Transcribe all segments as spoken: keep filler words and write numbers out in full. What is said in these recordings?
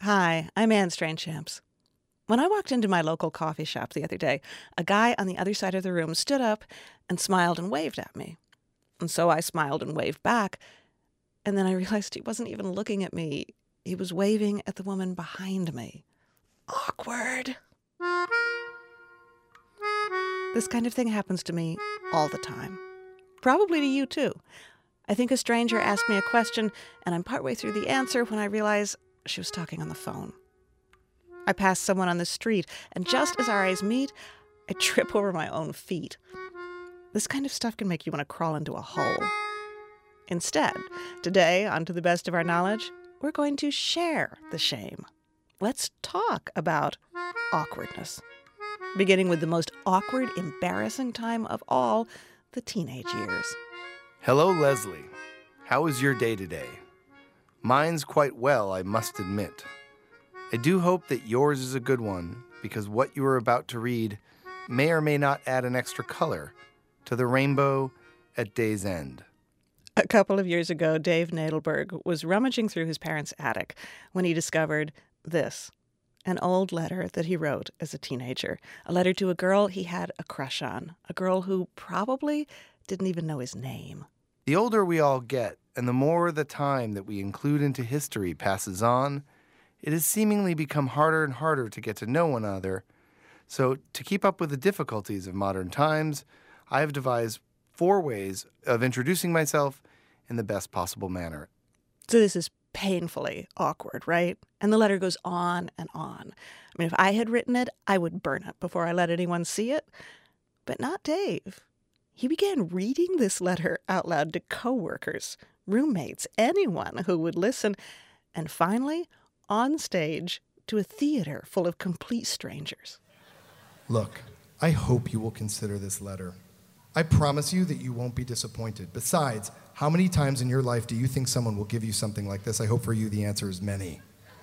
Hi, I'm Anne Strainchamps. When I walked into my local coffee shop the other day, a guy on the other side of the room stood up and smiled and waved at me. And so I smiled and waved back, and then I realized he wasn't even looking at me. He was waving at the woman behind me. Awkward. This kind of thing happens to me all the time. Probably to you, too. I think a stranger asked me a question, and I'm partway through the answer when I realize she was talking on the phone. I pass someone on the street, and just as our eyes meet, I trip over my own feet. This kind of stuff can make you want to crawl into a hole. Instead, today, on To the Best of Our Knowledge, we're going to share the shame. Let's talk about awkwardness, beginning with the most awkward, embarrassing time of all, the teenage years. Hello, Leslie. How was your day today? Mine's quite well, I must admit. I do hope that yours is a good one, because what you are about to read may or may not add an extra color to the rainbow at day's end. A couple of years ago, Dave Nadelberg was rummaging through his parents' attic when he discovered this, an old letter that he wrote as a teenager, a letter to a girl he had a crush on, a girl who probably didn't even know his name. The older we all get, and the more the time that we include into history passes on, it has seemingly become harder and harder to get to know one another. So, to keep up with the difficulties of modern times, I have devised four ways of introducing myself in the best possible manner. So this is painfully awkward, right? And the letter goes on and on. I mean, if I had written it, I would burn it before I let anyone see it. But not Dave. He began reading this letter out loud to coworkers, roommates, anyone who would listen, and finally, on stage, to a theater full of complete strangers. Look, I hope you will consider this letter. I promise you that you won't be disappointed. Besides, how many times in your life do you think someone will give you something like this? I hope for you the answer is many.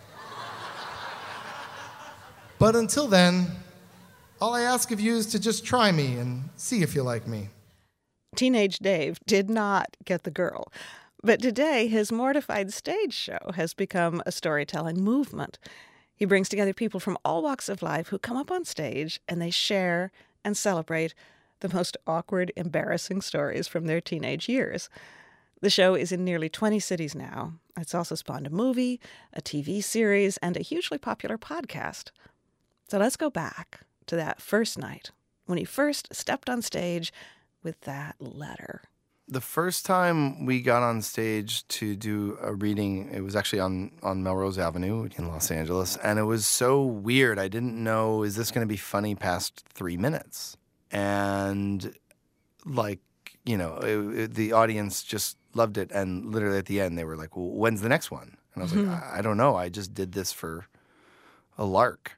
But until then, all I ask of you is to just try me and see if you like me. Teenage Dave did not get the girl. But today, his mortified stage show has become a storytelling movement. He brings together people from all walks of life who come up on stage and they share and celebrate the most awkward, embarrassing stories from their teenage years. The show is in nearly twenty cities now. It's also spawned a movie, a T V series, and a hugely popular podcast. So let's go back to that first night when he first stepped on stage with that letter. The first time we got on stage to do a reading, it was actually on, on Melrose Avenue in Los Angeles, and it was so weird. I didn't know, is this going to be funny past three minutes? And, like, you know, it, it, the audience just loved it, and literally at the end they were like, well, when's the next one? And I was mm-hmm. like, I, I don't know. I just did this for a lark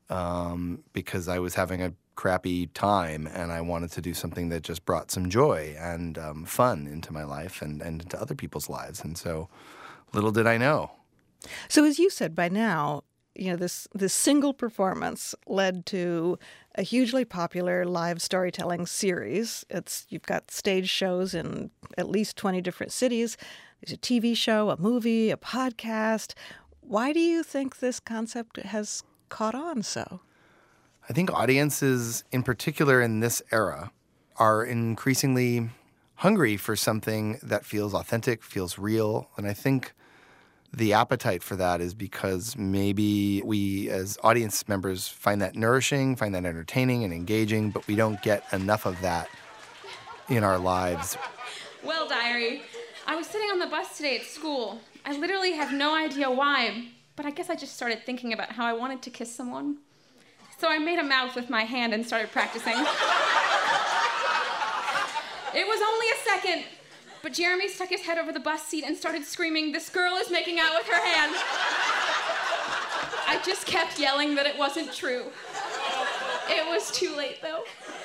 um, because I was having a crappy time, and I wanted to do something that just brought some joy and um, fun into my life and, and into other people's lives. And so little did I know. So as you said, by now, you know, this, this single performance led to a hugely popular live storytelling series. It's you've got stage shows in at least twenty different cities. There's a T V show, a movie, a podcast. Why do you think this concept has caught on so? I think audiences, in particular in this era, are increasingly hungry for something that feels authentic, feels real. And I think the appetite for that is because maybe we as audience members find that nourishing, find that entertaining and engaging, but we don't get enough of that in our lives. Well, diary, I was sitting on the bus today at school. I literally have no idea why, but I guess I just started thinking about how I wanted to kiss someone. So I made a mouth with my hand and started practicing. It was only a second, but Jeremy stuck his head over the bus seat and started screaming, "This girl is making out with her hand." I just kept yelling that it wasn't true. It was too late, though.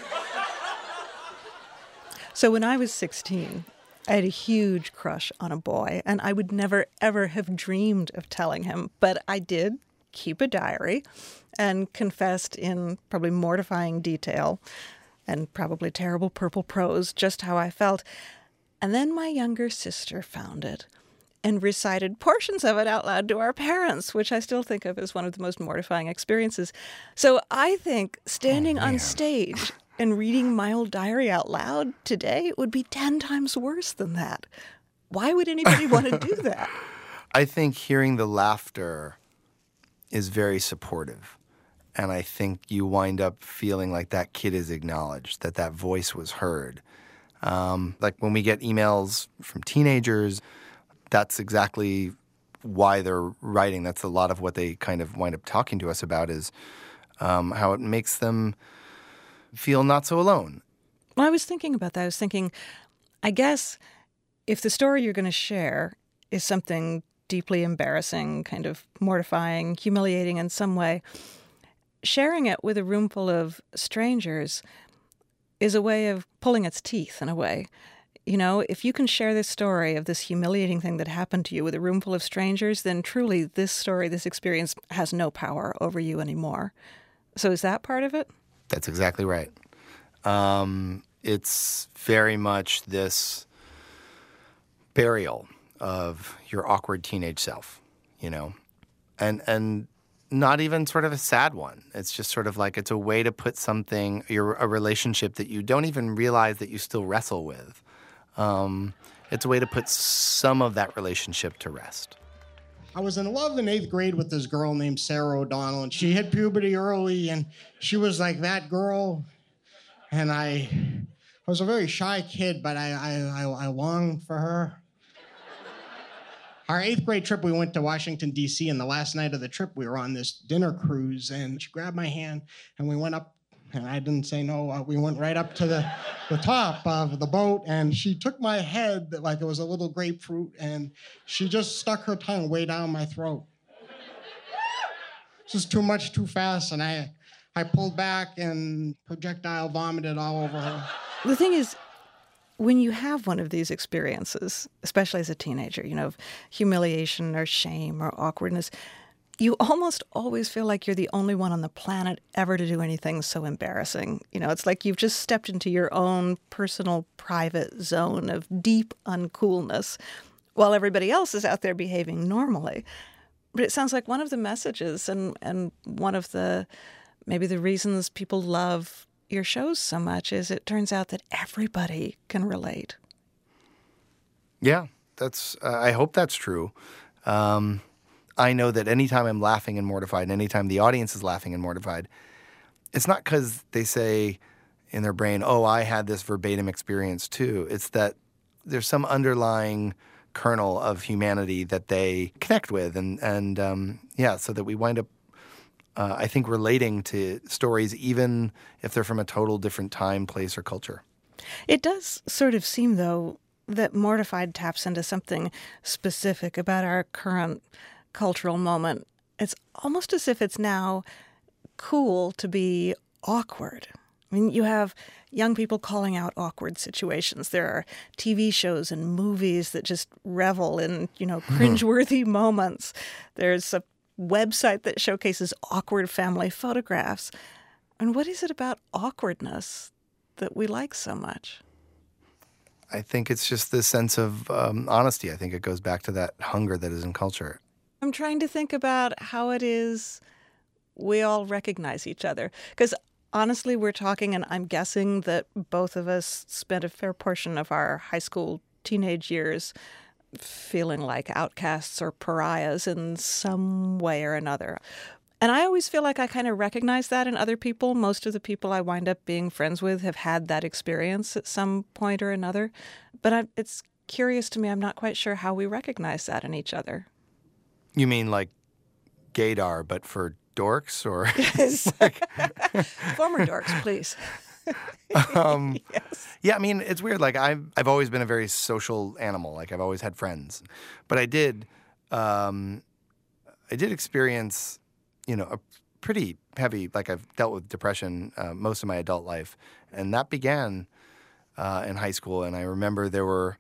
So when I was sixteen, I had a huge crush on a boy, and I would never, ever have dreamed of telling him, but I did keep a diary and confessed in probably mortifying detail and probably terrible purple prose just how I felt. And then my younger sister found it. and recited portions of it out loud to our parents, which I still think of as one of the most mortifying experiences. So I think standing Oh, on man. stage and reading my old diary out loud today would be ten times worse than that. Why would anybody want to do that? I think hearing the laughter is very supportive. And I think you wind up feeling like that kid is acknowledged, that that voice was heard. Um, like when we get emails from teenagers, that's exactly why they're writing. That's a lot of what they kind of wind up talking to us about is um, how it makes them feel not so alone. Well, I was thinking about that. I was thinking, I guess if the story you're going to share is something deeply embarrassing, kind of mortifying, humiliating in some way, sharing it with a room full of strangers is a way of pulling its teeth in a way. You know, if you can share this story of this humiliating thing that happened to you with a room full of strangers, then truly this story, this experience has no power over you anymore. So is that part of it? That's exactly right. Um, it's very much this burial of your awkward teenage self, you know, and and not even sort of a sad one. It's just sort of like it's a way to put something, your a relationship that you don't even realize that you still wrestle with. Um, it's a way to put some of that relationship to rest. I was in love in eighth grade with this girl named Sarah O'Donnell, and she hit puberty early, and she was like that girl. And I, I was a very shy kid, but I, I, I, I longed for her. Our eighth grade trip, we went to Washington, D C, and the last night of the trip, we were on this dinner cruise, and she grabbed my hand, and we went up, and I didn't say no. Uh, we went right up to the, the top of the boat, and she took my head like it was a little grapefruit, and she just stuck her tongue way down my throat. This was too much, too fast, and I, I pulled back and projectile vomited all over her. The thing is, when you have one of these experiences, especially as a teenager, you know, of humiliation or shame or awkwardness, you almost always feel like you're the only one on the planet ever to do anything so embarrassing. You know, it's like you've just stepped into your own personal private zone of deep uncoolness while everybody else is out there behaving normally. But it sounds like one of the messages and, and one of the, maybe the reasons people love your shows so much is it turns out that everybody can relate. Yeah, that's. Uh, I hope that's true. Um, I know that anytime I'm laughing and mortified, and anytime the audience is laughing and mortified, it's not because they say in their brain, "Oh, I had this verbatim experience too." It's that there's some underlying kernel of humanity that they connect with, and and um, yeah, so that we wind up. Uh, I think relating to stories, even if they're from a total different time, place, or culture. It does sort of seem, though, that Mortified taps into something specific about our current cultural moment. It's almost as if it's now cool to be awkward. I mean, you have young people calling out awkward situations. There are T V shows and movies that just revel in, you know, cringeworthy moments. There's a website that showcases awkward family photographs. And what is it about awkwardness that we like so much? I think it's just this sense of um, honesty. I think it goes back to that hunger that is in culture. I'm trying to think about how it is we all recognize each other. Because honestly, we're talking, and I'm guessing that both of us spent a fair portion of our high school teenage years feeling like outcasts or pariahs in some way or another. And I always feel like I kind of recognize that in other people. Most of the people I wind up being friends with have had that experience at some point or another. But I, it's curious to me. I'm not quite sure how we recognize that in each other. You mean like gaydar, but for dorks? Or Yes. Former dorks, please. um, Yes. Yeah, I mean, it's weird. Like, I've, I've always been a very social animal. Like, I've always had friends. But I did, um, I did experience, you know, a pretty heavy, like I've dealt with depression uh, most of my adult life. And that began uh, in high school. And I remember there were,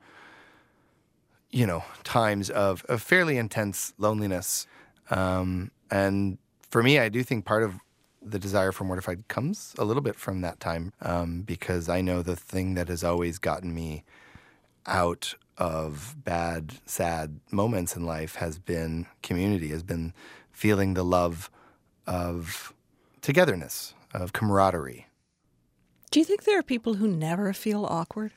you know, times of, of fairly intense loneliness. Um, and for me, I do think part of the desire for Mortified comes a little bit from that time um, because I know the thing that has always gotten me out of bad, sad moments in life has been community, has been feeling the love of togetherness, of camaraderie. Do you think there are people who never feel awkward?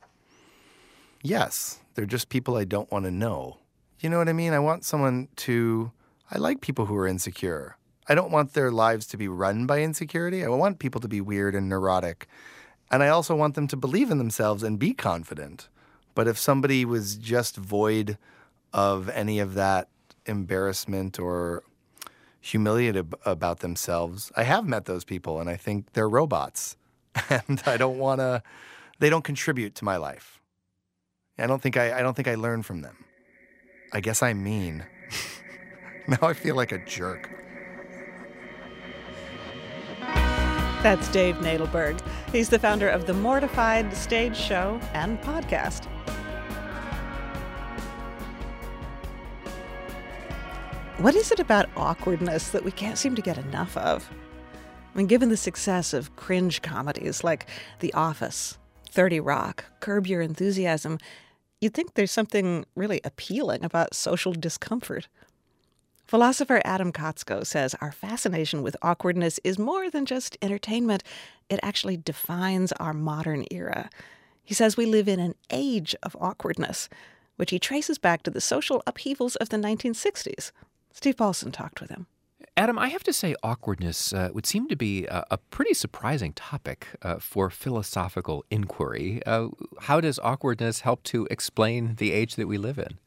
Yes, they're just people I don't want to know. You know what I mean? I want someone to... I like people who are insecure. I don't want their lives to be run by insecurity. I want people to be weird and neurotic. And I also want them to believe in themselves and be confident. But if somebody was just void of any of that embarrassment or humiliated about themselves, I have met those people, and I think they're robots. And I don't want to... They don't contribute to my life. I don't think I, I don't think I learn from them. I guess I'm mean. Now I feel like a jerk. That's Dave Nadelberg. He's the founder of The Mortified stage show and podcast. What is it about awkwardness that we can't seem to get enough of? I mean, given the success of cringe comedies like The Office, thirty Rock, Curb Your Enthusiasm, you'd think there's something really appealing about social discomfort. Philosopher Adam Kotsko says our fascination with awkwardness is more than just entertainment. It actually defines our modern era. He says we live in an age of awkwardness, which he traces back to the social upheavals of the nineteen sixties. Steve Paulson talked with him. Adam, I have to say awkwardness uh, would seem to be a, a pretty surprising topic uh, for philosophical inquiry. Uh, how does awkwardness help to explain the age that we live in?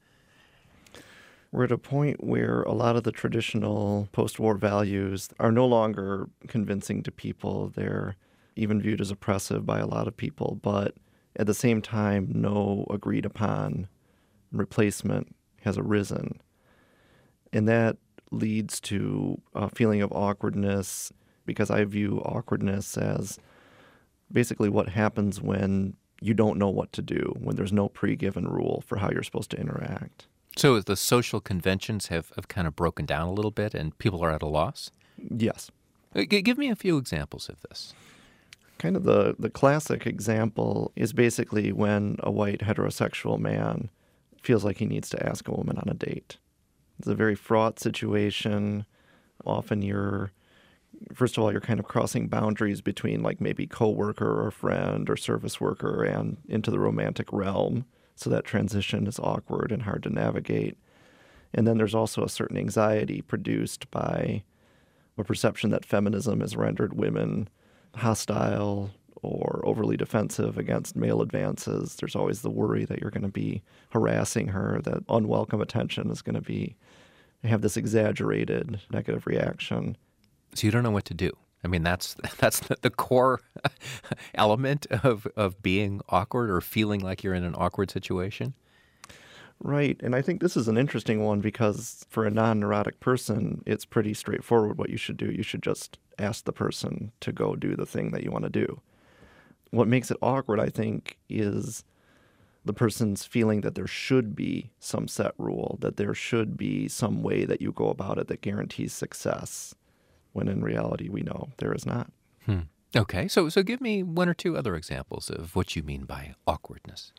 We're at a point where a lot of the traditional post-war values are no longer convincing to people. They're even viewed as oppressive by a lot of people, but at the same time, no agreed-upon replacement has arisen. And that leads to a feeling of awkwardness, because I view awkwardness as basically what happens when you don't know what to do, when there's no pre-given rule for how you're supposed to interact. So the social conventions have, have kind of broken down a little bit and people are at a loss? Yes. G- give me a few examples of this. Kind of the, the classic example is basically when a white heterosexual man feels like he needs to ask a woman on a date. It's a very fraught situation. Often you're, first of all, you're kind of crossing boundaries between like maybe coworker or friend or service worker and into the romantic realm. So that transition is awkward and hard to navigate. And then there's also a certain anxiety produced by a perception that feminism has rendered women hostile or overly defensive against male advances. There's always the worry that you're going to be harassing her, that unwelcome attention is going to be have this exaggerated negative reaction. So you don't know what to do. I mean, that's that's the, the core element of, of being awkward or feeling like you're in an awkward situation. Right. And I think this is an interesting one because for a non-neurotic person, it's pretty straightforward what you should do. You should just ask the person to go do the thing that you want to do. What makes it awkward, I think, is the person's feeling that there should be some set rule, that there should be some way that you go about it that guarantees success, when in reality we know there is not. Hmm. Okay, so so give me one or two other examples of what you mean by awkwardness.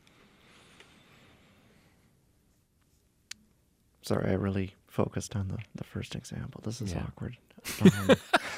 Sorry, I really focused on the, the first example. This is Yeah. awkward. Um,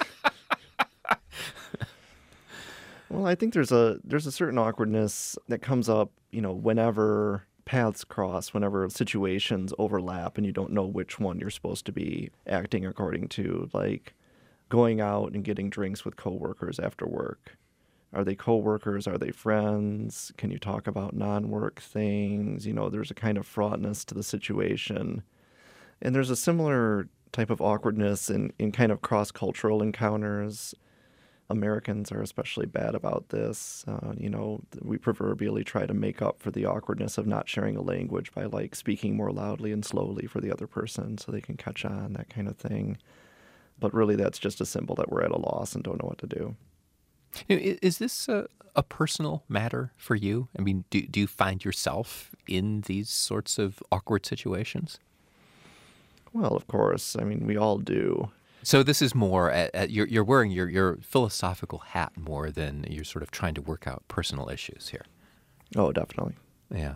well, I think there's a there's a certain awkwardness that comes up, you know, whenever paths cross, whenever situations overlap and you don't know which one you're supposed to be acting according to, like going out and getting drinks with coworkers after work. Are they coworkers? Are they friends? Can you talk about non-work things? You know, there's a kind of fraughtness to the situation. And there's a similar type of awkwardness in, in kind of cross-cultural encounters. Americans are especially bad about this. Uh, you know, we proverbially try to make up for the awkwardness of not sharing a language by, like, speaking more loudly and slowly for the other person so they can catch on, that kind of thing. But really, that's just a symbol that we're at a loss and don't know what to do. Is this a, a personal matter for you? I mean, do, do you find yourself in these sorts of awkward situations? Well, of course. I mean, we all do. So this is more, at, at, you're, you're wearing your, your philosophical hat more than you're sort of trying to work out personal issues here. Oh, definitely. Yeah.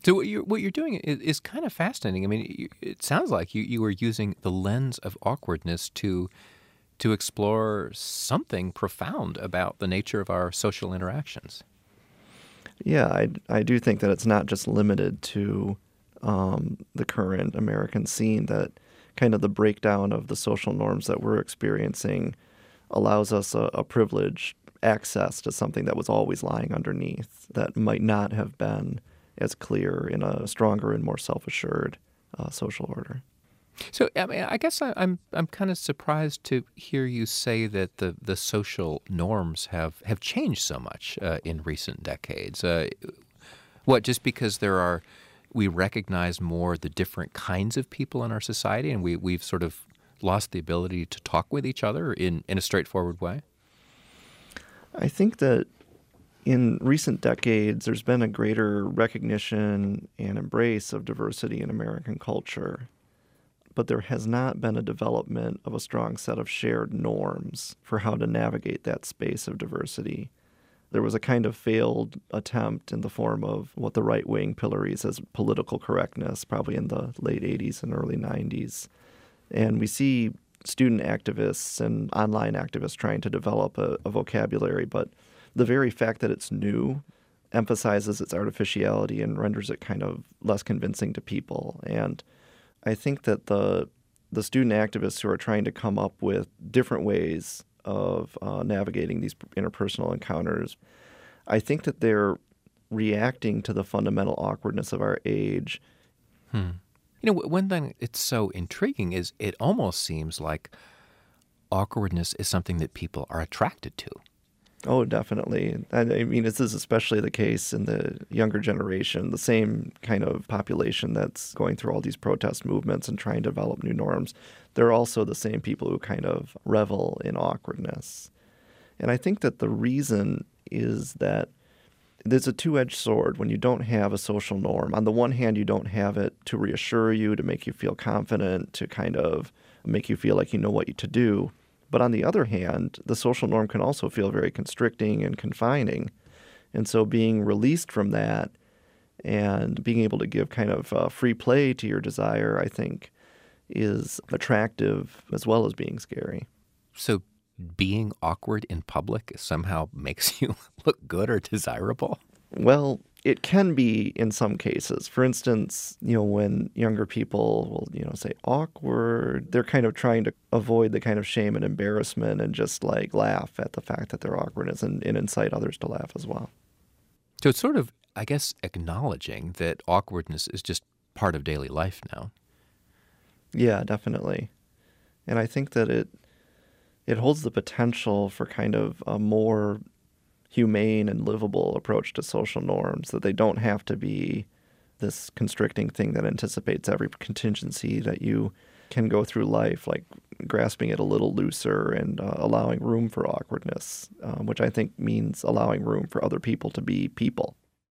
So what you're, what you're doing is, is kind of fascinating. I mean, you, it sounds like you, you were using the lens of awkwardness to to explore something profound about the nature of our social interactions. Yeah, I, I do think that it's not just limited to um, the current American scene, that kind of the breakdown of the social norms that we're experiencing allows us a, a privileged access to something that was always lying underneath that might not have been as clear in a stronger and more self-assured uh, social order. So, I mean, I guess I, I'm I'm kind of surprised to hear you say that the, the social norms have, have changed so much uh, in recent decades. Uh, what, just because there are, we recognize more the different kinds of people in our society, and we, we've sort of lost the ability to talk with each other in, in a straightforward way? I think that in recent decades, there's been a greater recognition and embrace of diversity in American culture, but there has not been a development of a strong set of shared norms for how to navigate that space of diversity. There was a kind of failed attempt in the form of what the right wing pillories as political correctness, probably in the late eighties and early nineties. And we see student activists and online activists trying to develop a, a vocabulary, but the very fact that it's new emphasizes its artificiality and renders it kind of less convincing to people. And I think that the the student activists who are trying to come up with different ways of uh, navigating these interpersonal encounters, I think that they're reacting to the fundamental awkwardness of our age. Hmm. You know, one thing that's so intriguing is it almost seems like awkwardness is something that people are attracted to. Oh, definitely. I mean, this is especially the case in the younger generation, the same kind of population that's going through all these protest movements and trying to develop new norms. They're also the same people who kind of revel in awkwardness. And I think that the reason is that there's a two-edged sword when you don't have a social norm. On the one hand, you don't have it to reassure you, to make you feel confident, to kind of make you feel like you know what to do. But on the other hand, the social norm can also feel very constricting and confining. And so being released from that and being able to give kind of uh, free play to your desire, I think, is attractive as well as being scary. So being awkward in public somehow makes you look good or desirable? Well, it can be in some cases. For instance, you know, when younger people will, you know, say awkward, they're kind of trying to avoid the kind of shame and embarrassment and just like laugh at the fact that they're awkwardness and, and incite others to laugh as well. So it's sort of, I guess, acknowledging that awkwardness is just part of daily life now. Yeah, definitely. And I think that it it holds the potential for kind of a more humane and livable approach to social norms, that they don't have to be this constricting thing that anticipates every contingency, that you can go through life like grasping it a little looser and uh, allowing room for awkwardness, um, which I think means allowing room for other people to be people.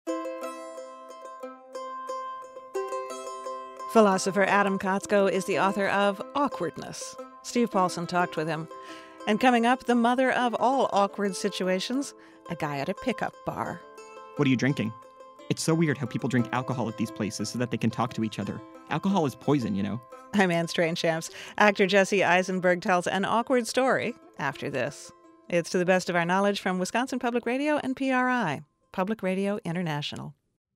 Philosopher Adam Kotsko is the author of Awkwardness. Steve Paulson talked with him. And coming up, the mother of all awkward situations, a guy at a pickup bar. What are you drinking? It's so weird how people drink alcohol at these places so that they can talk to each other. Alcohol is poison, you know. I'm Anne Strange-Shamps. Actor Jesse Eisenberg tells an awkward story after this. It's to the best of our knowledge from Wisconsin Public Radio and P R I, Public Radio International.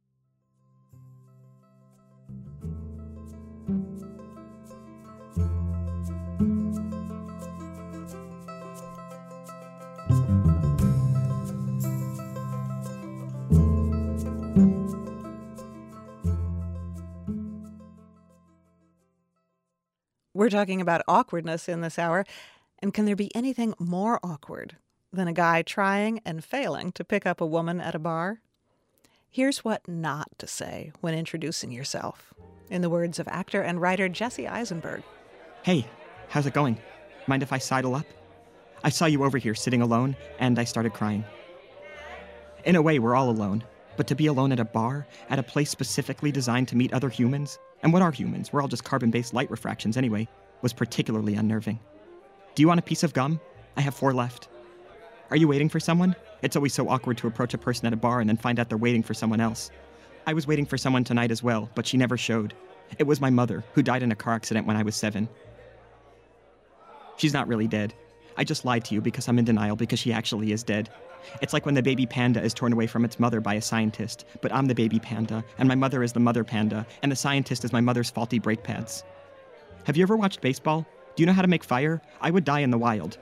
We're talking about awkwardness in this hour, and can there be anything more awkward than a guy trying and failing to pick up a woman at a bar? Here's what not to say when introducing yourself, in the words of actor and writer Jesse Eisenberg. Hey, how's it going? Mind if I sidle up? I saw you over here sitting alone, and I started crying. In a way, we're all alone, but to be alone at a bar, at a place specifically designed to meet other humans, and what are humans? We're all just carbon-based light refractions anyway, was particularly unnerving. Do you want a piece of gum? I have four left. Are you waiting for someone? It's always so awkward to approach a person at a bar and then find out they're waiting for someone else. I was waiting for someone tonight as well, but she never showed. It was my mother, who died in a car accident when I was seven. She's not really dead. I just lied to you because I'm in denial because she actually is dead. It's like when the baby panda is torn away from its mother by a scientist, but I'm the baby panda, and my mother is the mother panda, and the scientist is my mother's faulty brake pads. Have you ever watched baseball? Do you know how to make fire? I would die in the wild.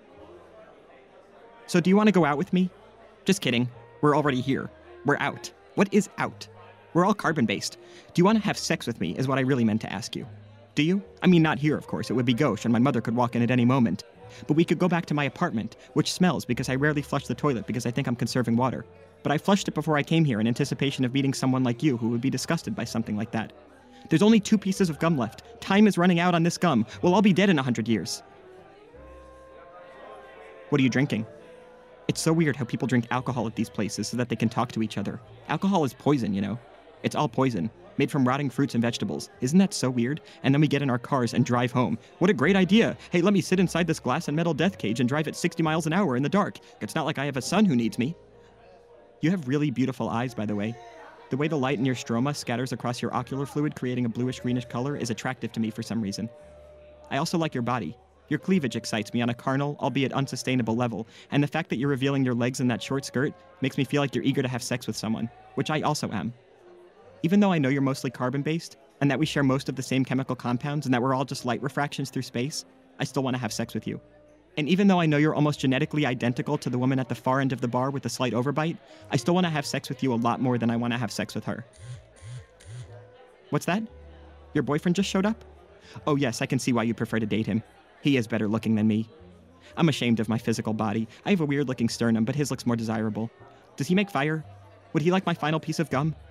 So do you want to go out with me? Just kidding. We're already here. We're out. What is out? We're all carbon-based. Do you want to have sex with me is what I really meant to ask you. Do you? I mean, not here, of course. It would be gauche, and my mother could walk in at any moment. But we could go back to my apartment, which smells because I rarely flush the toilet because I think I'm conserving water. But I flushed it before I came here in anticipation of meeting someone like you who would be disgusted by something like that. There's only two pieces of gum left. Time is running out on this gum. We'll all be dead in a hundred years. What are you drinking? It's so weird how people drink alcohol at these places so that they can talk to each other. Alcohol is poison, you know. It's all poison, made from rotting fruits and vegetables. Isn't that so weird? And then we get in our cars and drive home. What a great idea. Hey, let me sit inside this glass and metal death cage and drive at sixty miles an hour in the dark. It's not like I have a son who needs me. You have really beautiful eyes, by the way. The way the light in your stroma scatters across your ocular fluid, creating a bluish-greenish color, is attractive to me for some reason. I also like your body. Your cleavage excites me on a carnal, albeit unsustainable level, and the fact that you're revealing your legs in that short skirt makes me feel like you're eager to have sex with someone, which I also am. Even though I know you're mostly carbon-based, and that we share most of the same chemical compounds, and that we're all just light refractions through space, I still want to have sex with you. And even though I know you're almost genetically identical to the woman at the far end of the bar with the slight overbite, I still want to have sex with you a lot more than I want to have sex with her. What's that? Your boyfriend just showed up? Oh yes, I can see why you prefer to date him. He is better looking than me. I'm ashamed of my physical body. I have a weird-looking sternum, but his looks more desirable. Does he make fire? Would he like my final piece of gum?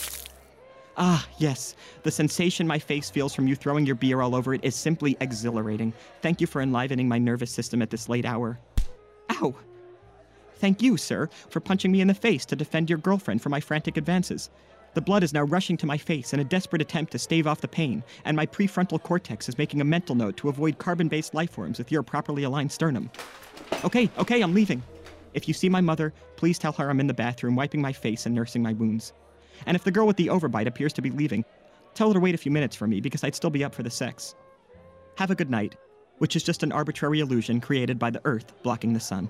Ah, yes. The sensation my face feels from you throwing your beer all over it is simply exhilarating. Thank you for enlivening my nervous system at this late hour. Ow! Thank you, sir, for punching me in the face to defend your girlfriend from my frantic advances. The blood is now rushing to my face in a desperate attempt to stave off the pain, and my prefrontal cortex is making a mental note to avoid carbon-based lifeforms with your properly aligned sternum. Okay, okay, I'm leaving. If you see my mother, please tell her I'm in the bathroom wiping my face and nursing my wounds. And if the girl with the overbite appears to be leaving, tell her to wait a few minutes for me because I'd still be up for the sex. Have a good night, which is just an arbitrary illusion created by the Earth blocking the sun.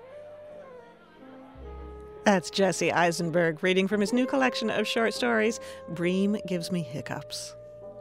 That's Jesse Eisenberg reading from his new collection of short stories, Bream Gives Me Hiccups.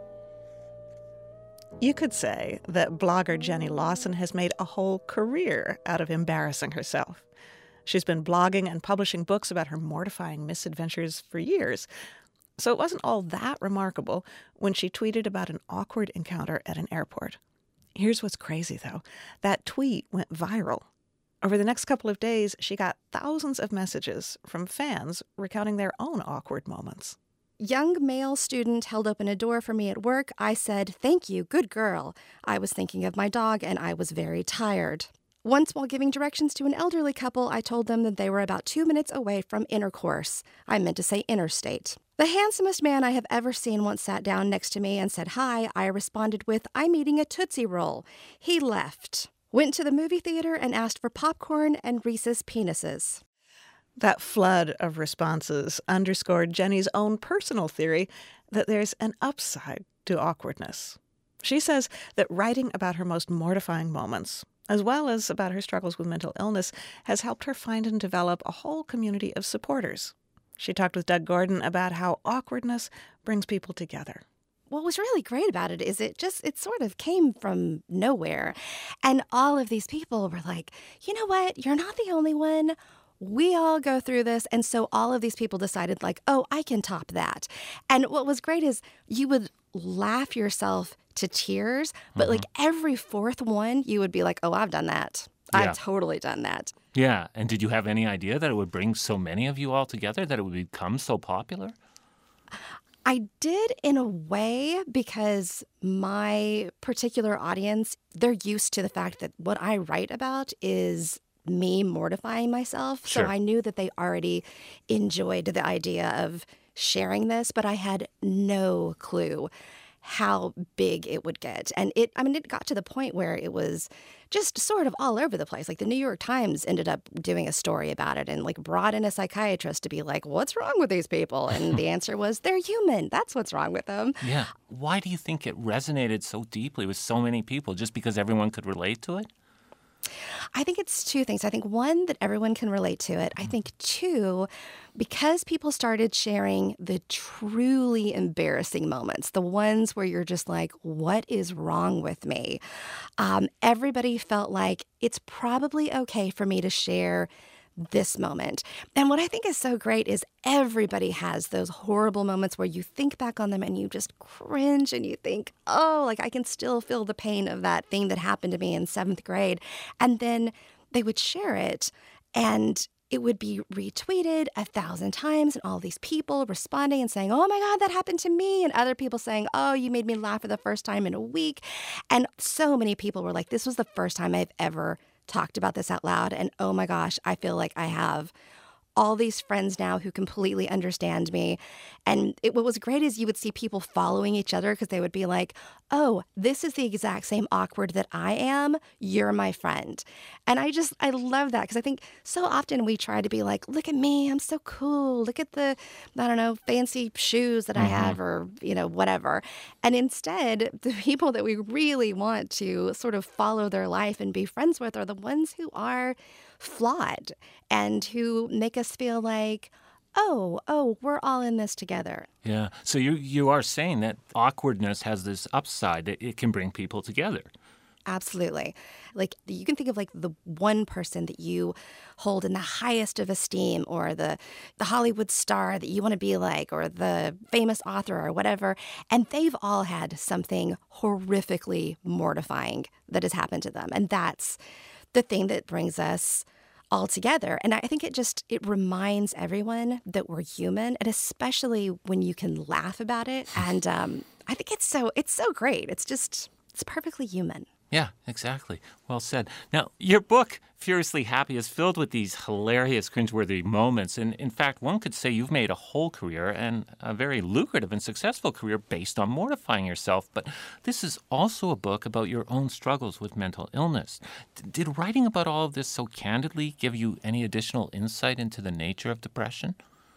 You could say that blogger Jenny Lawson has made a whole career out of embarrassing herself. She's been blogging and publishing books about her mortifying misadventures for years. So it wasn't all that remarkable when she tweeted about an awkward encounter at an airport. Here's what's crazy, though. That tweet went viral. Over the next couple of days, she got thousands of messages from fans recounting their own awkward moments. Young male student held open a door for me at work. I said, "Thank you, good girl." I was thinking of my dog and I was very tired. Once while giving directions to an elderly couple, I told them that they were about two minutes away from intercourse. I meant to say interstate. The handsomest man I have ever seen once sat down next to me and said hi. I responded with, "I'm eating a Tootsie Roll." He left. Went to the movie theater and asked for popcorn and Reese's penises. That flood of responses underscored Jenny's own personal theory that there's an upside to awkwardness. She says that writing about her most mortifying moments, as well as about her struggles with mental illness, has helped her find and develop a whole community of supporters. She talked with Doug Gordon about how awkwardness brings people together. What was really great about it is it just, it sort of came from nowhere. And all of these people were like, you know what? You're not the only one. We all go through this. And so all of these people decided like, oh, I can top that. And what was great is you would laugh yourself to tears, but mm-hmm. like every fourth one, you would be like, oh, I've done that. Yeah. I've totally done that. Yeah. And did you have any idea that it would bring so many of you all together, that it would become so popular? I did in a way because my particular audience, they're used to the fact that what I write about is me mortifying myself. Sure. So I knew that they already enjoyed the idea of sharing this, but I had no clue how big it would get. And it, I mean, it got to the point where it was just sort of all over the place. Like the New York Times ended up doing a story about it and like brought in a psychiatrist to be like, what's wrong with these people? And the answer was, they're human. That's what's wrong with them. Yeah. Why do you think it resonated so deeply with so many people? Just because everyone could relate to it? I think it's two things. I think one, that everyone can relate to it. I think two, because people started sharing the truly embarrassing moments, the ones where you're just like, what is wrong with me? Um, everybody felt like it's probably okay for me to share this moment. And what I think is so great is everybody has those horrible moments where you think back on them and you just cringe and you think, oh, like I can still feel the pain of that thing that happened to me in seventh grade. And then they would share it and it would be retweeted a thousand times and all these people responding and saying, oh my God, that happened to me. And other people saying, oh, you made me laugh for the first time in a week. And so many people were like, this was the first time I've ever talked about this out loud. And oh my gosh, I feel like I have all these friends now who completely understand me. And it, what was great is you would see people following each other because they would be like, oh, this is the exact same awkward that I am. You're my friend. And I just, I love that because I think so often we try to be like, look at me, I'm so cool. Look at the, I don't know, fancy shoes that I Mm-hmm. have or, you know, whatever. And instead, the people that we really want to sort of follow their life and be friends with are the ones who are flawed and who make us feel like, oh, oh, we're all in this together. Yeah. So you you are saying that awkwardness has this upside that it can bring people together. Absolutely. Like you can think of like the one person that you hold in the highest of esteem or the the Hollywood star that you want to be like or the famous author or whatever. And they've all had something horrifically mortifying that has happened to them. And that's the thing that brings us all together. And I think it just, it reminds everyone that we're human, and especially when you can laugh about it. And um, I think it's so, it's so great. It's just, it's perfectly human. Yeah, exactly. Well said. Now, your book, Furiously Happy, is filled with these hilarious, cringeworthy moments. And in fact, one could say you've made a whole career and a very lucrative and successful career based on mortifying yourself. But this is also a book about your own struggles with mental illness. D- did writing about all of this so candidly give you any additional insight into the nature of depression?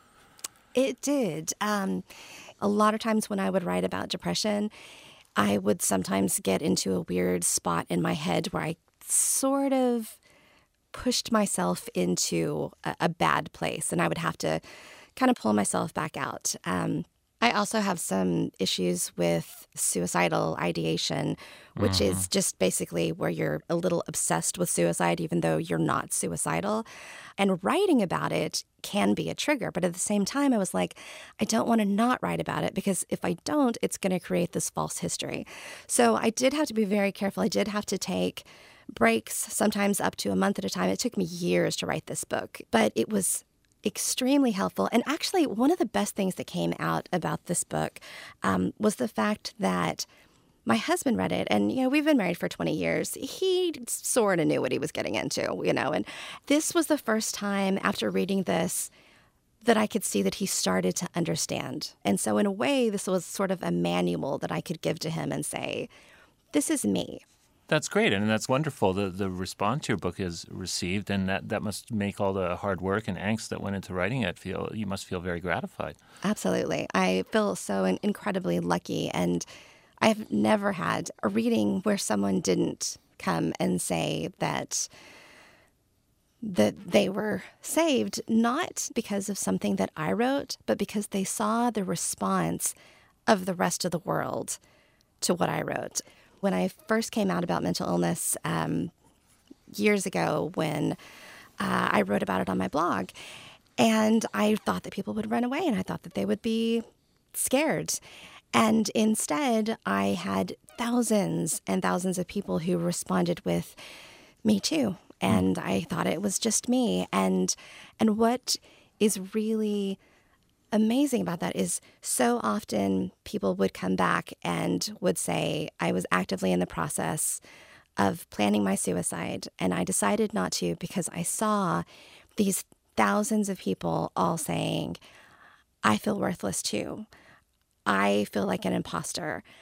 It did. Um, a lot of times when I would write about depression, I would sometimes get into a weird spot in my head where I sort of pushed myself into a, a bad place, and I would have to kind of pull myself back out. Um, I also have some issues with suicidal ideation, which mm-hmm. is just basically where you're a little obsessed with suicide, even though you're not suicidal. And writing about it can be a trigger. But at the same time, I was like, I don't want to not write about it because if I don't, it's going to create this false history. So I did have to be very careful. I did have to take breaks, sometimes up to a month at a time. It took me years to write this book, but it was extremely helpful. And actually, one of the best things that came out about this book um, was the fact that my husband read it, and, you know, we've been married for twenty years. He sort of knew what he was getting into, you know, and this was the first time after reading this that I could see that he started to understand. And so in a way, this was sort of a manual that I could give to him and say, this is me. That's great, and that's wonderful. The the response to your book is received, and that, that must make all the hard work and angst that went into writing it feel, you must feel very gratified. Absolutely. I feel so incredibly lucky, and I've never had a reading where someone didn't come and say that that they were saved, not because of something that I wrote, but because they saw the response of the rest of the world to what I wrote. When I first came out about mental illness um, years ago, when uh, I wrote about it on my blog, and I thought that people would run away, and I thought that they would be scared. And instead, I had thousands and thousands of people who responded with, me too. And I thought it was just me. And and what is really amazing about that is so often people would come back and would say, I was actively in the process of planning my suicide, and I decided not to because I saw these thousands of people all saying, I feel worthless too. I feel like an imposter.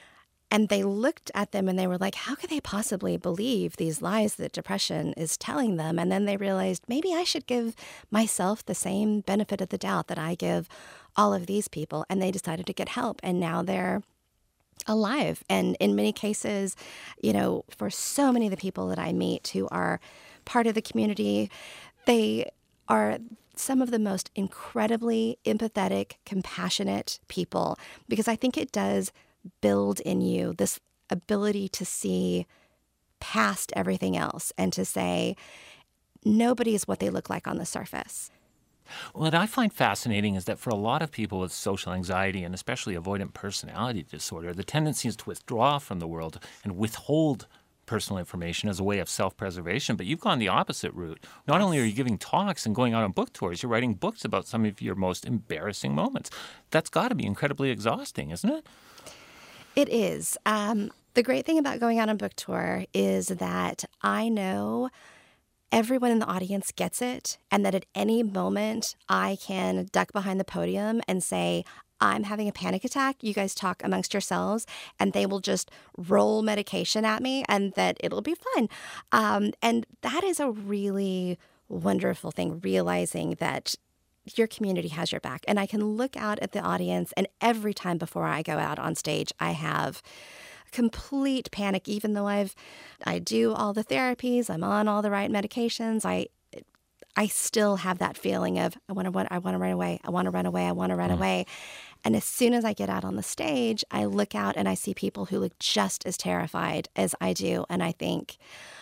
And they looked at them and they were like, how could they possibly believe these lies that depression is telling them? And then they realized, maybe I should give myself the same benefit of the doubt that I give all of these people. And they decided to get help. And now they're alive. And in many cases, you know, for so many of the people that I meet who are part of the community, they are some of the most incredibly empathetic, compassionate people, because I think it does build in you this ability to see past everything else and to say, nobody is what they look like on the surface. What I find fascinating is that for a lot of people with social anxiety and especially avoidant personality disorder, the tendency is to withdraw from the world and withhold personal information as a way of self-preservation. But you've gone the opposite route. Not only are you giving talks and going out on book tours, you're writing books about some of your most embarrassing moments. That's got to be incredibly exhausting, isn't it? It is. Um, the great thing about going out on book tour is that I know everyone in the audience gets it, and that at any moment I can duck behind the podium and say, I'm having a panic attack. You guys talk amongst yourselves, and they will just roll medication at me, and that it'll be fine. Um, and that is a really wonderful thing, realizing that your community has your back. And I can look out at the audience, and every time before I go out on stage, I have complete panic, even though I've I do all the therapies, I'm on all the right medications. I I still have that feeling of I want to I want to run away. I want to run away. I want to run mm. away. And as soon as I get out on the stage, I look out and I see people who look just as terrified as I do, and I think,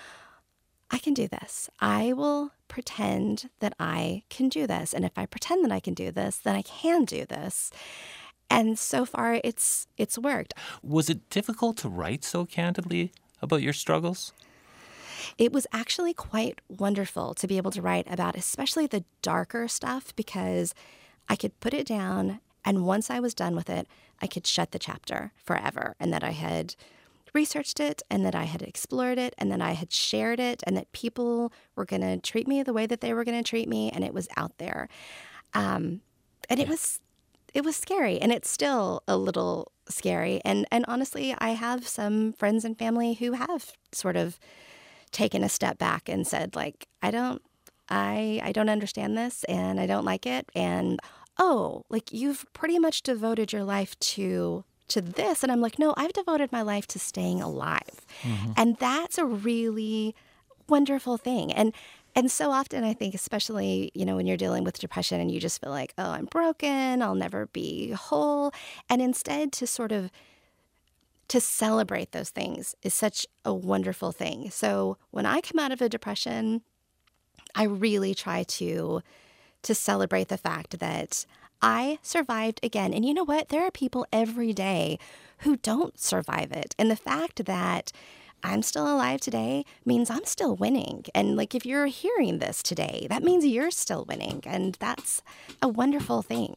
I can do this. I will pretend that I can do this. And if I pretend that I can do this, then I can do this. And so far, it's it's worked. Was it difficult to write so candidly about your struggles? It was actually quite wonderful to be able to write about especially the darker stuff, because I could put it down, and once I was done with it, I could shut the chapter forever, and that I had researched it, and that I had explored it, and that I had shared it, and that people were going to treat me the way that they were going to treat me, and it was out there. Um, and it was it was scary, and it's still a little scary. And, and honestly, I have some friends and family who have sort of taken a step back and said, like, I don't, I, I don't understand this, and I don't like it, and oh, like, you've pretty much devoted your life to to this. And I'm like, no, I've devoted my life to staying alive. Mm-hmm. And that's a really wonderful thing. And and so often I think, especially, you know, when you're dealing with depression and you just feel like, oh, I'm broken, I'll never be whole. And instead to sort of to celebrate those things is such a wonderful thing. So when I come out of a depression, I really try to to celebrate the fact that I survived again. And you know what? There are people every day who don't survive it. And the fact that I'm still alive today means I'm still winning. And like, if you're hearing this today, that means you're still winning. And that's a wonderful thing.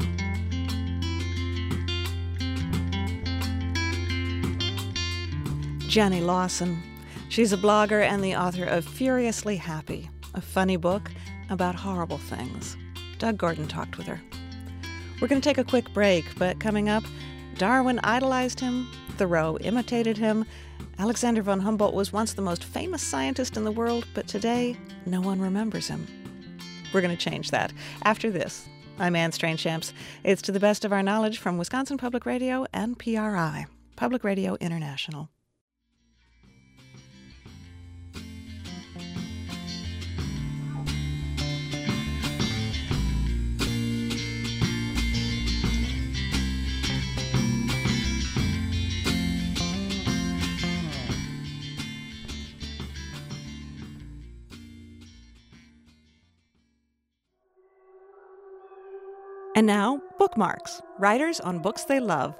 Jenny Lawson. She's a blogger and the author of Furiously Happy, a funny book about horrible things. Doug Gordon talked with her. We're going to take a quick break, but coming up, Darwin idolized him, Thoreau imitated him, Alexander von Humboldt was once the most famous scientist in the world, but today, no one remembers him. We're going to change that after this. I'm Anne Strainchamps. It's To the Best of Our Knowledge from Wisconsin Public Radio and P R I, Public Radio International. And now, bookmarks, writers on books they love.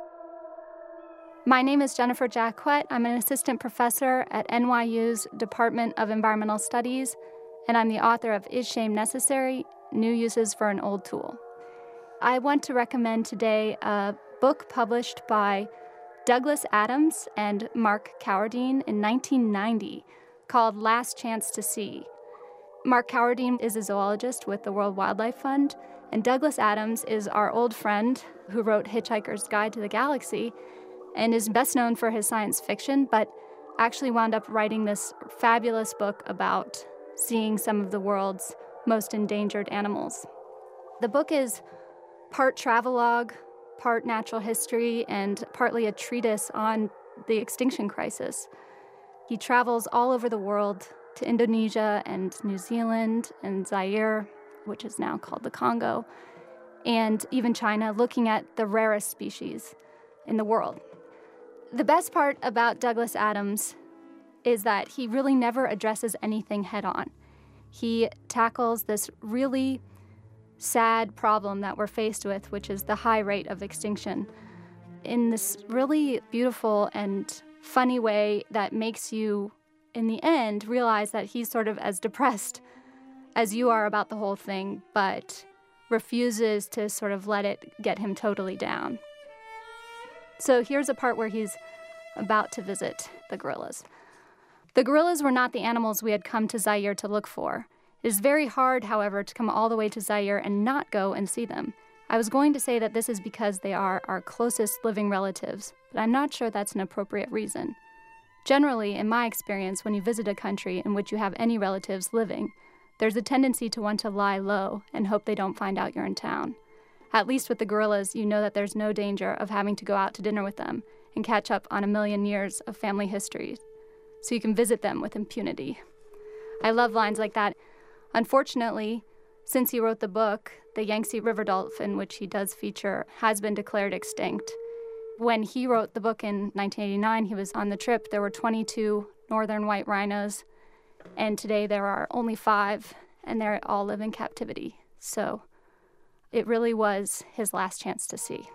My name is Jennifer Jacquet. I'm an assistant professor at N Y U's Department of Environmental Studies, and I'm the author of Is Shame Necessary? New Uses for an Old Tool. I want to recommend today a book published by Douglas Adams and Mark Cowardine in nineteen ninety called Last Chance to See. Mark Cowardine is a zoologist with the World Wildlife Fund, and Douglas Adams is our old friend who wrote Hitchhiker's Guide to the Galaxy. and is best known for his science fiction, but actually wound up writing this fabulous book about seeing some of the world's most endangered animals. The book is part travelogue, part natural history, and partly a treatise on the extinction crisis. He travels all over the world to Indonesia and New Zealand and Zaire, which is now called the Congo, and even China, looking at the rarest species in the world. The best part about Douglas Adams is that he really never addresses anything head-on. He tackles this really sad problem that we're faced with, which is the high rate of extinction, in this really beautiful and funny way that makes you, in the end, realize that he's sort of as depressed as you are about the whole thing, but refuses to sort of let it get him totally down. So here's a part where he's about to visit the gorillas. The gorillas were not the animals we had come to Zaire to look for. It is very hard, however, to come all the way to Zaire and not go and see them. I was going to say that this is because they are our closest living relatives, but I'm not sure that's an appropriate reason. Generally, in my experience, when you visit a country in which you have any relatives living, there's a tendency to want to lie low and hope they don't find out you're in town. At least with the gorillas, you know that there's no danger of having to go out to dinner with them and catch up on a million years of family history, so you can visit them with impunity. I love lines like that. Unfortunately, since he wrote the book, the Yangtze River dolphin, which he does feature, has been declared extinct. When he wrote the book in nineteen eighty-nine, he was on the trip. There were twenty-two northern white rhinos, and today there are only five, and they all live in captivity. So it really was his last chance to see.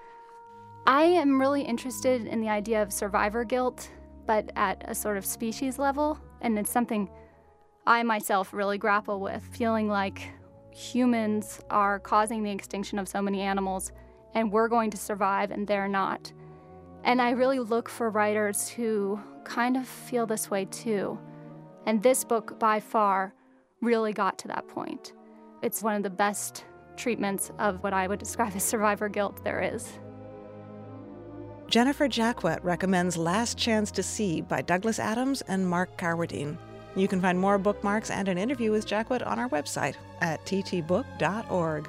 I am really interested in the idea of survivor guilt, but at a sort of species level, and it's something I myself really grapple with, feeling like humans are causing the extinction of so many animals, and we're going to survive and they're not. And I really look for writers who kind of feel this way too. And this book, by far, really got to that point. It's one of the best treatments of what I would describe as survivor guilt there is. Jennifer Jacquet recommends Last Chance to See by Douglas Adams and Mark Carwadine. You can find more bookmarks and an interview with Jacquet on our website at t t book dot org.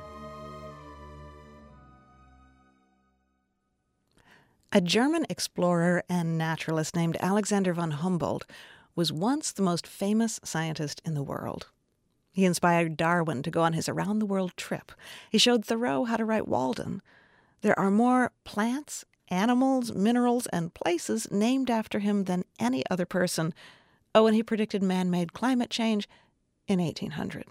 A German explorer and naturalist named Alexander von Humboldt was once the most famous scientist in the world. He inspired Darwin to go on his around-the-world trip. He showed Thoreau how to write Walden. There are more plants, animals, minerals, and places named after him than any other person. Oh, and he predicted man-made climate change in eighteen hundred.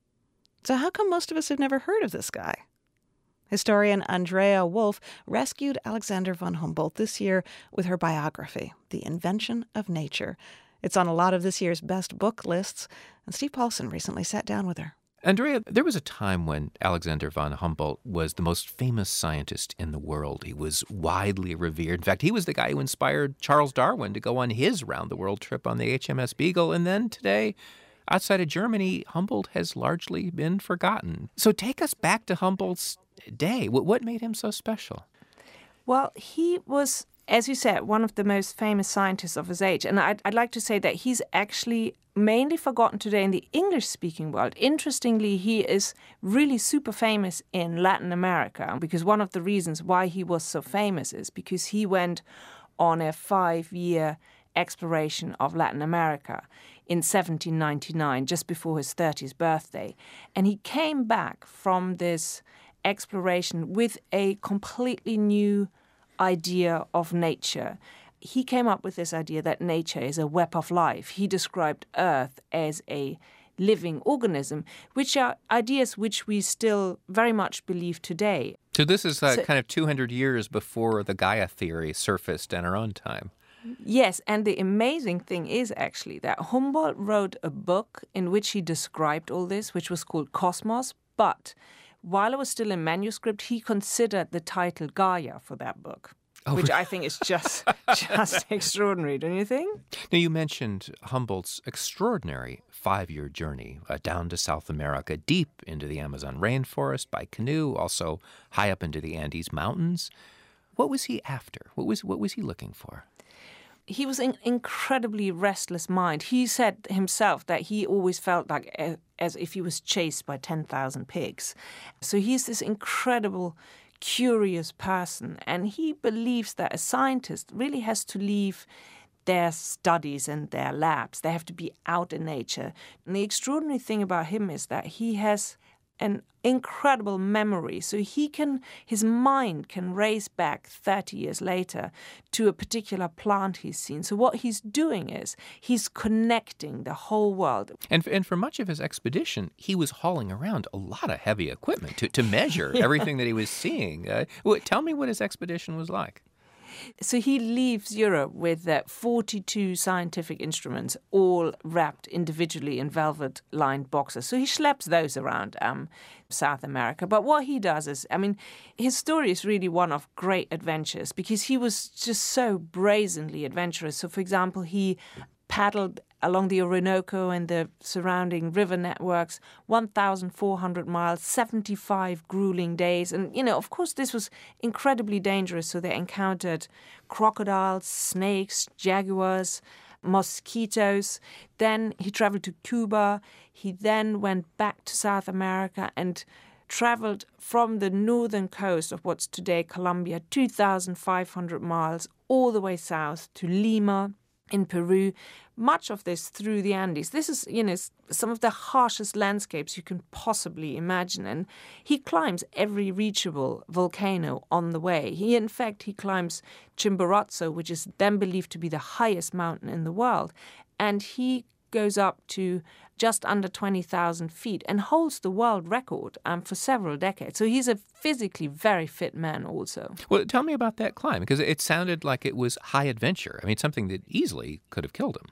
So how come most of us have never heard of this guy? Historian Andrea Wolf rescued Alexander von Humboldt this year with her biography, The Invention of Nature. It's on a lot of this year's best book lists, and Steve Paulson recently sat down with her. Andrea, there was a time when Alexander von Humboldt was the most famous scientist in the world. He was widely revered. In fact, he was the guy who inspired Charles Darwin to go on his round-the-world trip on the H M S Beagle. And then today, outside of Germany, Humboldt has largely been forgotten. So take us back to Humboldt's day. What made him so special? Well, he was, as you said, one of the most famous scientists of his age. And I'd, I'd like to say that he's actually mainly forgotten today in the English-speaking world. Interestingly, he is really super famous in Latin America, because one of the reasons why he was so famous is because he went on a five-year exploration of Latin America in seventeen ninety-nine, just before his thirtieth birthday. And he came back from this exploration with a completely new idea of nature. He came up with this idea that nature is a web of life. He described Earth as a living organism, which are ideas which we still very much believe today. So this is uh, So- kind of two hundred years before the Gaia theory surfaced in our own time. Yes, and the amazing thing is actually that Humboldt wrote a book in which he described all this, which was called Cosmos, but while it was still in manuscript, he considered the title Gaia for that book, Oh, which really? I think is just just extraordinary, don't you think? Now, you mentioned Humboldt's extraordinary five-year journey uh, down to South America, deep into the Amazon rainforest by canoe, also high up into the Andes Mountains. What was he after? What was what was he looking for? He was an incredibly restless mind. He said himself that he always felt like a, as if he was chased by ten thousand pigs. So he's this incredible, curious person, and he believes that a scientist really has to leave their studies and their labs. They have to be out in nature. And the extraordinary thing about him is that he has an incredible memory. So he can, his mind can race back thirty years later to a particular plant he's seen. So what he's doing is he's connecting the whole world. And, and for much of his expedition, he was hauling around a lot of heavy equipment to, to measure Yeah. everything that he was seeing. Uh, well, tell me what his expedition was like. So he leaves Europe with uh, forty-two scientific instruments, all wrapped individually in velvet-lined boxes. So he schleps those around um, South America. But what he does is, I mean, his story is really one of great adventures because he was just so brazenly adventurous. So, for example, he paddled along the Orinoco and the surrounding river networks, one thousand four hundred miles, seventy-five grueling days. And, you know, of course, this was incredibly dangerous. So they encountered crocodiles, snakes, jaguars, mosquitoes. Then he traveled to Cuba. He then went back to South America and traveled from the northern coast of what's today Colombia, two thousand five hundred miles, all the way south to Lima in Peru, much of this through the Andes. This is, you know, some of the harshest landscapes you can possibly imagine. And he climbs every reachable volcano on the way. He, in fact, he climbs Chimborazo, which is then believed to be the highest mountain in the world. And he goes up to just under twenty thousand feet and holds the world record um, for several decades. So he's a physically very fit man also. Well, tell me about that climb, because it sounded like it was high adventure. I mean, something that easily could have killed him.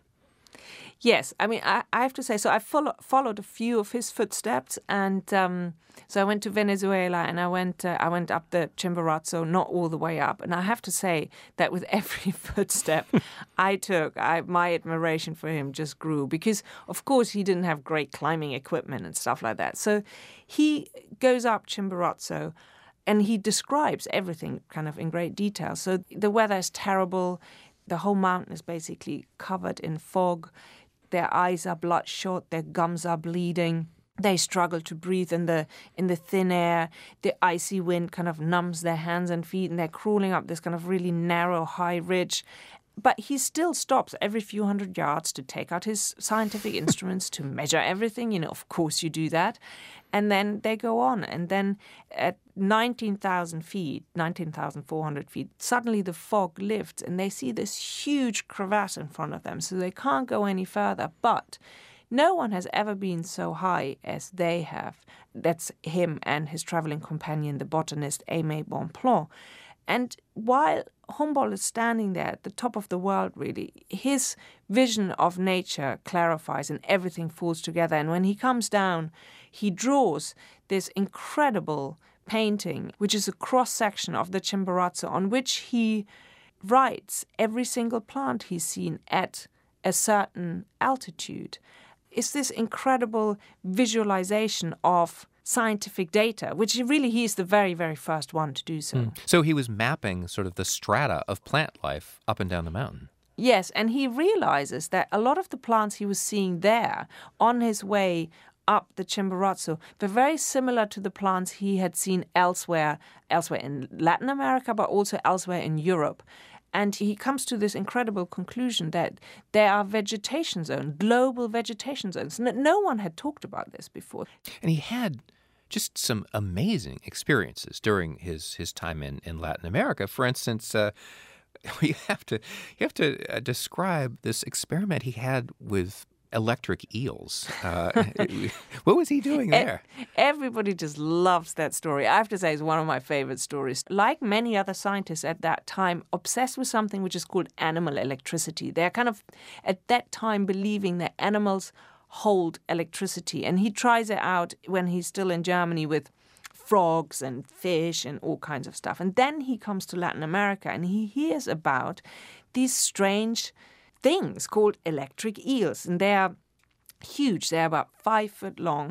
Yes, I mean, I, I have to say, so I follow, followed a few of his footsteps, and um, so I went to Venezuela, and I went uh, I went up the Chimborazo, not all the way up, and I have to say that with every footstep I took, I, my admiration for him just grew, because of course he didn't have great climbing equipment and stuff like that. So he goes up Chimborazo, and he describes everything kind of in great detail. So the weather is terrible. The whole mountain is basically covered in fog. Their eyes are bloodshot, their gums are bleeding. They struggle to breathe in the in the thin air. The icy wind kind of numbs their hands and feet, and they're crawling up this kind of really narrow, high ridge. But he still stops every few hundred yards to take out his scientific instruments to measure everything. You know, of course you do that. And then they go on. And then at nineteen thousand feet, nineteen thousand four hundred feet, suddenly the fog lifts and they see this huge crevasse in front of them. So they can't go any further. But no one has ever been so high as they have. That's him and his traveling companion, the botanist Aimé Bonpland. And while Humboldt is standing there at the top of the world, really, his vision of nature clarifies and everything falls together. And when he comes down, he draws this incredible painting, which is a cross-section of the Chimborazo, on which he writes every single plant he's seen at a certain altitude. It's this incredible visualization of scientific data, which really he is the very, very first one to do so. Mm. So he was mapping sort of the strata of plant life up and down the mountain. Yes, and he realizes that a lot of the plants he was seeing there on his way up the Chimborazo were very similar to the plants he had seen elsewhere, elsewhere in Latin America, but also elsewhere in Europe. And he comes to this incredible conclusion that there are vegetation zones, global vegetation zones. No one had talked about this before. And he had just some amazing experiences during his, his time in, in Latin America. For instance, uh, you have to you have to uh, describe this experiment he had with electric eels. Uh, what was he doing there? Everybody just loves that story. I have to say it's one of my favorite stories. Like many other scientists at that time, obsessed with something which is called animal electricity. They're kind of, at that time, believing that animals hold electricity. And he tries it out when he's still in Germany with frogs and fish and all kinds of stuff. And then he comes to Latin America and he hears about these strange things called electric eels. And they are huge. They're about five foot long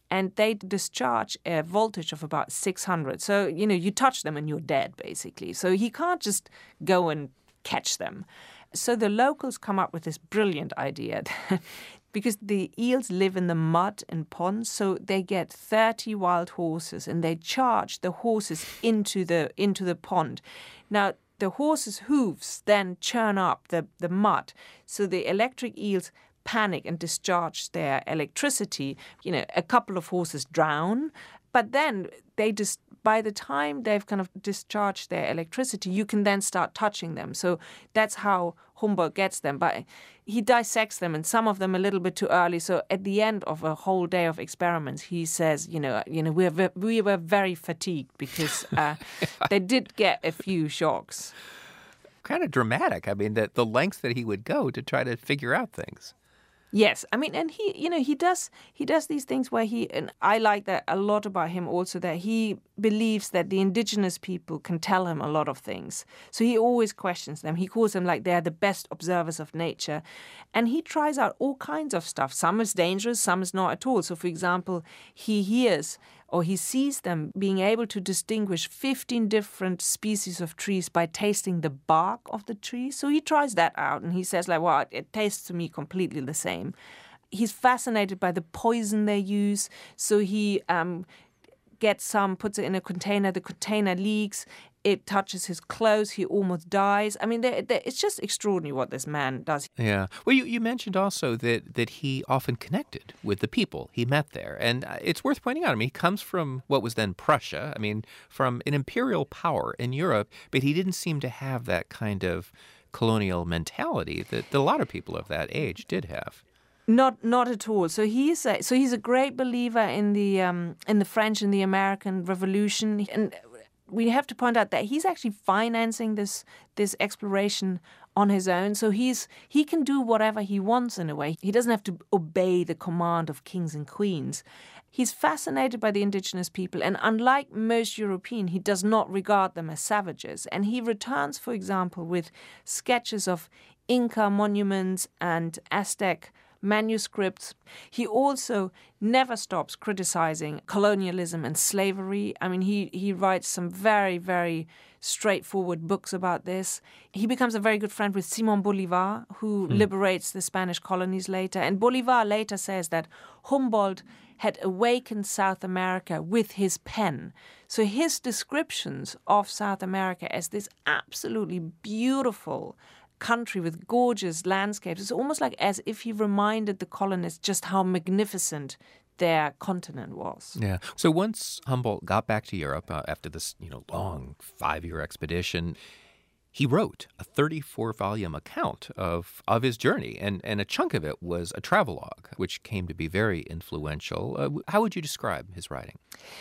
and they discharge a voltage of about six hundred. So, you know, you touch them and you're dead, basically. So he can't just go and catch them. So the locals come up with this brilliant idea that because the eels live in the mud and ponds, so they get thirty wild horses and they charge the horses into the into the pond. Now, the horses' hooves then churn up the, the mud, so the electric eels panic and discharge their electricity. You know, a couple of horses drown, but then they just, by the time they've kind of discharged their electricity, you can then start touching them. So that's how Humboldt gets them. But he dissects them, and some of them a little bit too early. So at the end of a whole day of experiments, he says, you know, you know, we were we were very fatigued because uh, they did get a few shocks. Kind of dramatic. I mean, the the lengths that he would go to try to figure out things. Yes, I mean, and he, you know, he does he does these things where he, and I like that a lot about him also, that he believes that the indigenous people can tell him a lot of things. So he always questions them. He calls them like they're the best observers of nature. And he tries out all kinds of stuff. Some is dangerous, some is not at all. So, for example, he hears or he sees them being able to distinguish fifteen different species of trees by tasting the bark of the tree. So he tries that out and he says, like, well, it tastes to me completely the same. He's fascinated by the poison they use. So he um, gets some, puts it in a container, the container leaks, it touches his clothes, he almost dies. I mean, they're, they're, it's just extraordinary what this man does. Yeah. Well, you, you mentioned also that, that he often connected with the people he met there. And it's worth pointing out, I mean, he comes from what was then Prussia, I mean, from an imperial power in Europe, but he didn't seem to have that kind of colonial mentality that, that a lot of people of that age did have. Not, not at all. So he's a, so he's a great believer in the um, in the French and the American Revolution, and we have to point out that he's actually financing this this exploration on his own. So he's he can do whatever he wants in a way. He doesn't have to obey the command of kings and queens. He's fascinated by the indigenous people, and unlike most European, he does not regard them as savages. And he returns, for example, with sketches of Inca monuments and Aztec manuscripts. He also never stops criticizing colonialism and slavery. I mean, he, he writes some very, very straightforward books about this. He becomes a very good friend with Simón Bolívar, who hmm. liberates the Spanish colonies later. And Bolívar later says that Humboldt had awakened South America with his pen. So his descriptions of South America as this absolutely beautiful country with gorgeous landscapes, it's almost like as if he reminded the colonists just how magnificent their continent was. Yeah. So once Humboldt got back to Europe uh, after this, you know, long five-year expedition, he wrote a thirty-four volume account of, of his journey, and, and a chunk of it was a travelogue, which came to be very influential. Uh, how would you describe his writing?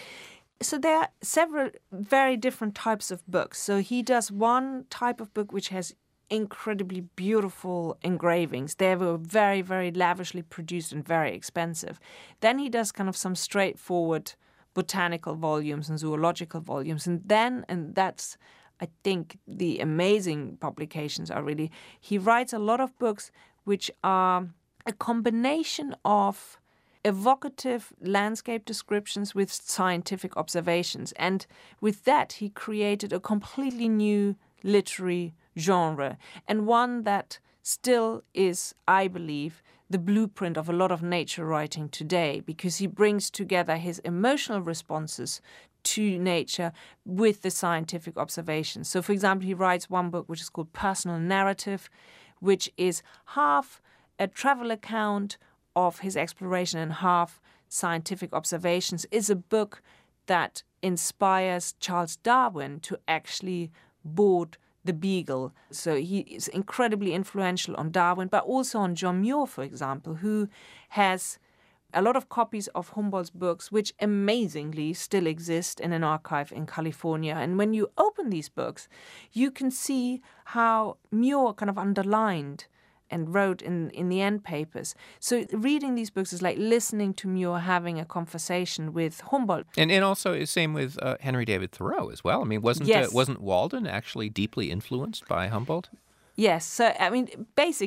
So there are several very different types of books. So he does one type of book which has incredibly beautiful engravings. They were very, very lavishly produced and very expensive. Then he does kind of some straightforward botanical volumes and zoological volumes. And then, and that's, I think, the amazing publications are really, he writes a lot of books which are a combination of evocative landscape descriptions with scientific observations. And with that, he created a completely new literary genre, and one that still is, I believe, the blueprint of a lot of nature writing today, because he brings together his emotional responses to nature with the scientific observations. So, for example, he writes one book which is called Personal Narrative, which is half a travel account of his exploration and half scientific observations. It's a book that inspires Charles Darwin to actually board the Beagle. So he is incredibly influential on Darwin, but also on John Muir, for example, who has a lot of copies of Humboldt's books, which amazingly still exist in an archive in California. And when you open these books, you can see how Muir kind of underlined and wrote in, in the end papers. So reading these books is like listening to Muir having a conversation with Humboldt. And and also same with uh, Henry David Thoreau as well. I mean, wasn't yes. uh, wasn't Walden actually deeply influenced by Humboldt? Yes. So, I mean, basically,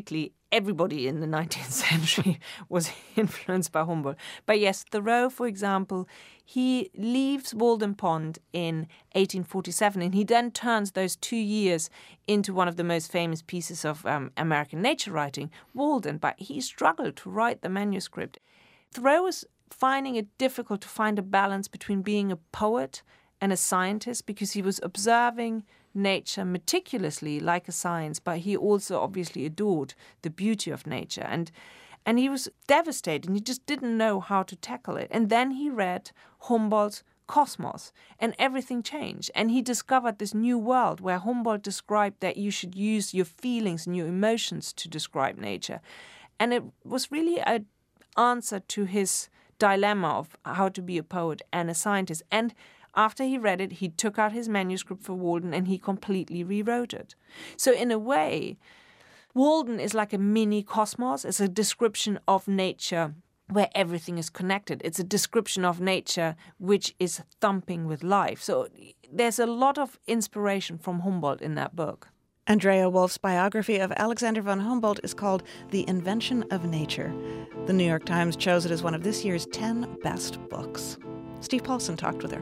everybody in the nineteenth century was influenced by Humboldt. But yes, Thoreau, for example, he leaves Walden Pond in eighteen forty-seven, and he then turns those two years into one of the most famous pieces of um, American nature writing, Walden. But he struggled to write the manuscript. Thoreau was finding it difficult to find a balance between being a poet and a scientist, because he was observing nature meticulously like a science, but he also obviously adored the beauty of nature. And and he was devastated, and he just didn't know how to tackle it. And then he read Humboldt's Cosmos, and everything changed. And he discovered this new world where Humboldt described that you should use your feelings and your emotions to describe nature. And it was really an answer to his dilemma of how to be a poet and a scientist. And after he read it, he took out his manuscript for Walden and he completely rewrote it. So in a way, Walden is like a mini cosmos. It's a description of nature where everything is connected. It's a description of nature which is thumping with life. So there's a lot of inspiration from Humboldt in that book. Andrea Wolf's biography of Alexander von Humboldt is called The Invention of Nature. The New York Times chose it as one of this year's ten best books. Steve Paulson talked with her.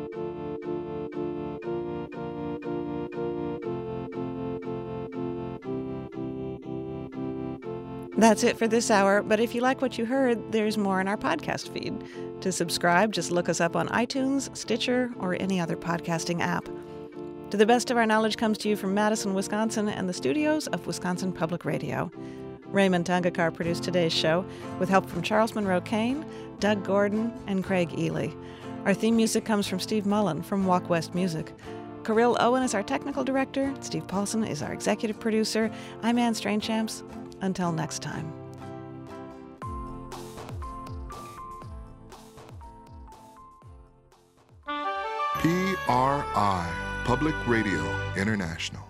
That's it for this hour, but if you like what you heard, there's more in our podcast feed. To subscribe, just look us up on iTunes, Stitcher, or any other podcasting app. To the Best of Our Knowledge comes to you from Madison, Wisconsin, and the studios of Wisconsin Public Radio. Raymond Tangakar produced today's show with help from Charles Monroe Kane, Doug Gordon, and Craig Ely. Our theme music comes from Steve Mullen from Walk West Music. Kirill Owen is our technical director. Steve Paulson is our executive producer. I'm Anne Strainchamps. Until next time. P R I, Public Radio International.